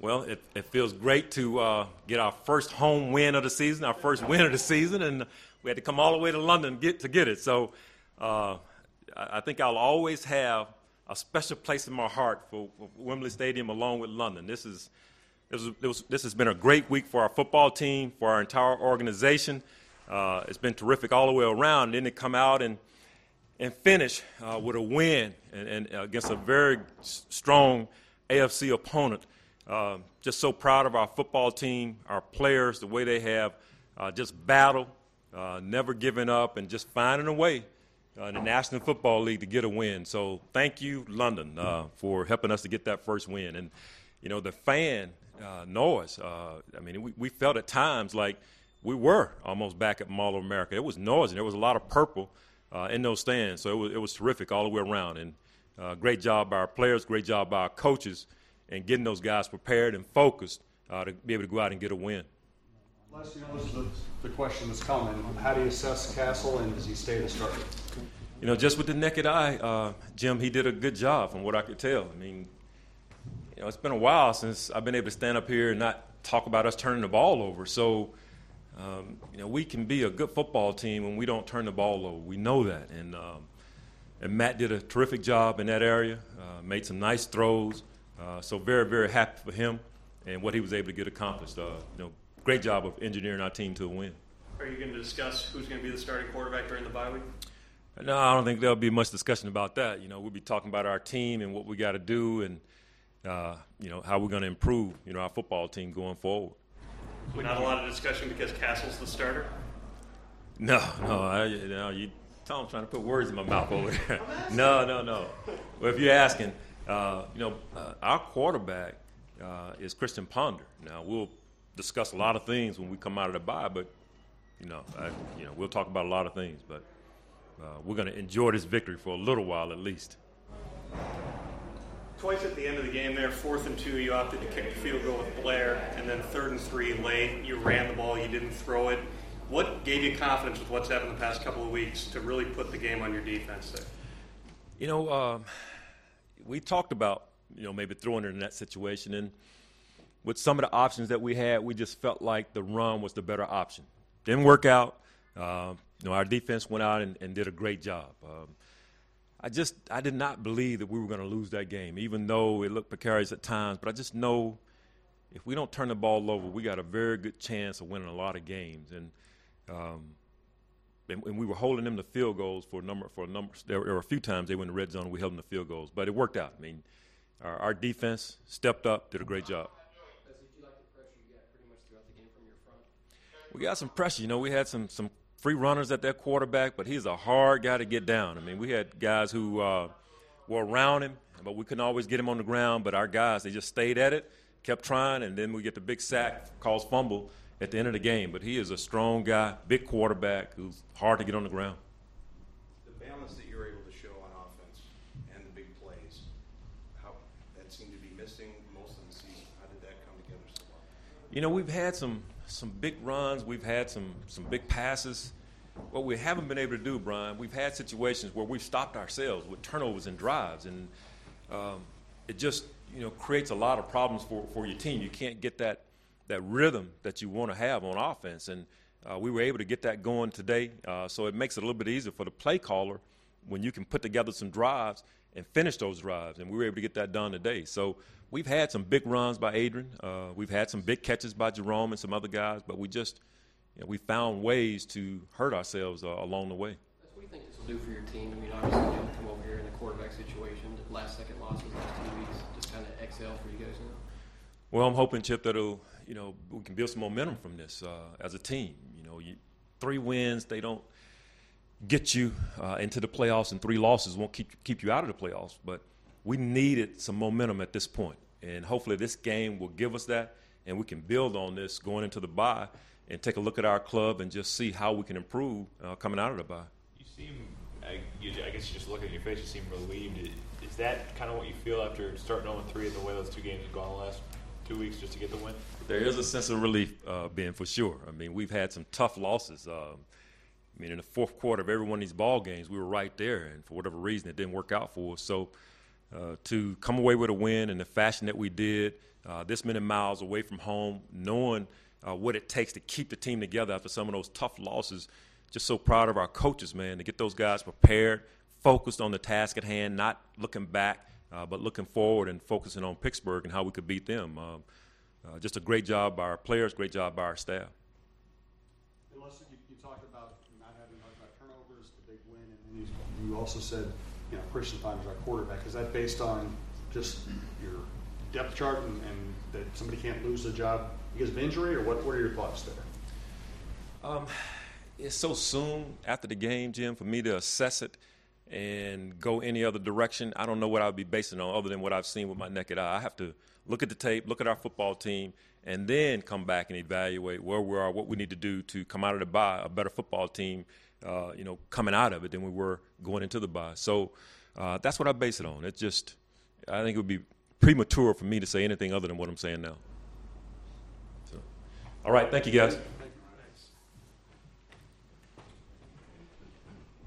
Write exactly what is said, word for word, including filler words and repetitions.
Well, it, it feels great to uh, get our first home win of the season, our first win of the season, and we had to come all the way to London get, to get it. So uh, I think I'll always have a special place in my heart for, for Wembley Stadium along with London. This is this, is, this, this has been a great week for our football team, for our entire organization. Uh, it's been terrific all the way around. And then to come out and and finish uh, with a win and, and against a very strong A F C opponent. Uh, just so proud of our football team, our players, the way they have uh, just battled, uh, never giving up, and just finding a way uh, in the National Football League to get a win. So thank you, London, uh, for helping us to get that first win. And, you know, the fan uh, noise, uh, I mean, we, we felt at times like we were almost back at Mall of America. It was noisy. There was a lot of purple uh, in those stands. So it was, it was terrific all the way around. And uh, great job by our players, great job by our coaches, and getting those guys prepared and focused uh, to be able to go out and get a win. Les, you know, this is the, the question that's coming. How do you assess Castle, and does he stay the starter? You know, just with the naked eye, uh, Jim, he did a good job from what I could tell. I mean, you know, it's been a while since I've been able to stand up here and not talk about us turning the ball over. So, um, you know, we can be a good football team when we don't turn the ball over. We know that. And, um, and Matt did a terrific job in that area, uh, made some nice throws. Uh, so very, very happy for him and what he was able to get accomplished. Uh, you know, great job of engineering our team to a win. Are you going to discuss who's going to be the starting quarterback during the bye week? No, I don't think there'll be much discussion about that. You know, we'll be talking about our team and what we got to do and, uh, you know, how we're going to improve, you know, our football team going forward. Not a lot of discussion because Castle's the starter? No, no, I, you know, you, Tom's trying to put words in my mouth over there. No, no, no. Well, if you're asking, Uh, you know, uh, our quarterback uh, is Christian Ponder. Now, we'll discuss a lot of things when we come out of the bye, but, you know, I, you know, we'll talk about a lot of things. But uh, we're going to enjoy this victory for a little while at least. Twice at the end of the game there, fourth and two, you opted to kick the field goal with Blair, and then third and three late, you ran the ball, you didn't throw it. What gave you confidence with what's happened the past couple of weeks to really put the game on your defense there? You know, um, we talked about, you know, maybe throwing it in that situation. And with some of the options that we had, we just felt like the run was the better option. Didn't work out. Uh, you know, our defense went out and, and did a great job. Um, I just I did not believe that we were going to lose that game, even though it looked precarious at times. But I just know if we don't turn the ball over, we got a very good chance of winning a lot of games. And um, And, and we were holding them to field goals for a number for a number. There were, there were a few times they went in the red zone. We held them to field goals, but it worked out. I mean, our, our defense stepped up, did a great job. Did you like the pressure you got pretty much throughout the game from your front? We got some pressure. You know, we had some some free runners at that quarterback, but he's a hard guy to get down. I mean, we had guys who uh, were around him, but we couldn't always get him on the ground. But our guys, they just stayed at it, kept trying, and then we get the big sack, caused fumble at the end of the game. But he is a strong guy, big quarterback who's hard to get on the ground. The balance that you're able to show on offense and the big plays, how that seemed to be missing most of the season. How did that come together so well? You know, we've had some some big runs. We've had some some big passes. What we haven't been able to do, Brian, we've had situations where we've stopped ourselves with turnovers and drives, and um, it just, you know, creates a lot of problems for, for your team. You can't get that that rhythm that you want to have on offense. And uh, we were able to get that going today. Uh, so it makes it a little bit easier for the play caller when you can put together some drives and finish those drives. And we were able to get that done today. So we've had some big runs by Adrian. Uh, we've had some big catches by Jerome and some other guys, but we just, you know, we found ways to hurt ourselves uh, along the way. What do you think this will do for your team? I mean, obviously you have to come over here in a quarterback situation. The last second losses last two weeks just kind of excel for you guys now. Well, I'm hoping, Chip, that it'll, you know, we can build some momentum from this uh, as a team. You know, you, three wins, they don't get you uh, into the playoffs, and three losses won't keep keep you out of the playoffs. But we needed some momentum at this point, and hopefully this game will give us that, and we can build on this going into the bye and take a look at our club and just see how we can improve uh, coming out of the bye. You seem, I, you, I guess just looking at your face, you seem relieved. Is that kind of what you feel after starting oh and three and the way those two games have gone the last two weeks just to get the win? There is a sense of relief, uh, Ben, for sure. I mean, we've had some tough losses. Um, I mean, in the fourth quarter of every one of these ball games, we were right there, and for whatever reason, it didn't work out for us. So uh, to come away with a win in the fashion that we did, uh, this many miles away from home, knowing uh, what it takes to keep the team together after some of those tough losses. Just so proud of our coaches, man, to get those guys prepared, focused on the task at hand, not looking back, uh, but looking forward and focusing on Pittsburgh and how we could beat them. Um, uh, just a great job by our players, great job by our staff. And Lester, you, you talked about not having hard about turnovers, the big win, and then you, you also said, you know, Christian Finders, our quarterback. Is that based on just your depth chart and, and that somebody can't lose the job because of injury, or what? What are your thoughts there? Um, it's so soon after the game, Jim, for me to assess it and go any other direction. I don't know what I would be basing it on other than what I've seen with my naked eye. I have to look at the tape, look at our football team, and then come back and evaluate where we are, what we need to do to come out of the bye a better football team, uh, you know, coming out of it than we were going into the bye. So uh, that's what I base it on. It's just, I think it would be premature for me to say anything other than what I'm saying now. So, all right, thank you, guys.